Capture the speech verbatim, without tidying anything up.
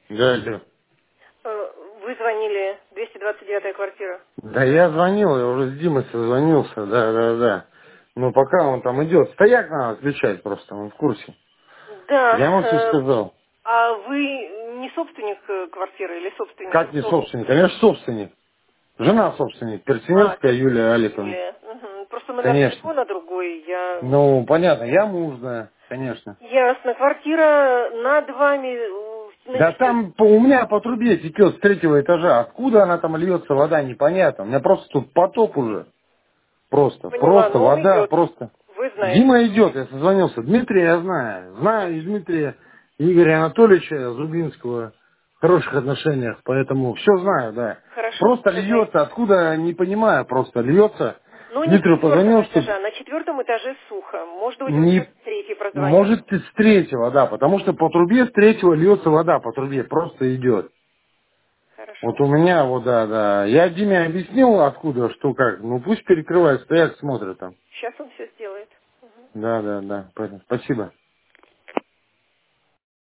Да, алло. Э, Вы звонили, двести двадцать девятая квартира. Да я звонил, я уже с Димой созвонился, да, да, да. Но пока он там идет, стояк надо отключать просто, он в курсе. Да, Я ему все э, сказал. а вы не собственник э, квартиры или собственник? Как не Кто? собственник? Конечно, собственник. Жена собственник, А, Перциневская пер- Юлия Аликовна. Юлия. Мгм. Просто номер Конечно. телефона другой. Я... Ну, понятно, я муж, да, конечно. Ясно. Квартира над вами э, на Да четвер- там по- у меня по трубе текет с третьего этажа. Откуда она там льется, вода, непонятно. У меня просто тут потоп уже. Просто, Поняла, просто но он вода, идет. просто. Вы знаете. Дима идет, я созвонился. Дмитрия я знаю. Знаю и Дмитрия Игоря Анатольевича Зубинского в хороших отношениях, поэтому все знаю, да. Хорошо, Просто вы знаете. льется, откуда, не понимаю, просто льется. Ну, не с Дмитрию четвертого позвонил, что этажа, на четвертом этаже сухо. Может быть, он сейчас не, с третьей прозванивает. может и с третьего, да, потому что по трубе с третьего льется вода, по трубе просто идет. Вот Хорошо. у меня, вот, да, да. Я Диме объяснил, откуда, что как. Ну пусть перекрывает, стоят, смотрят там. Сейчас он все сделает. Да, да, да. Поэтому спасибо.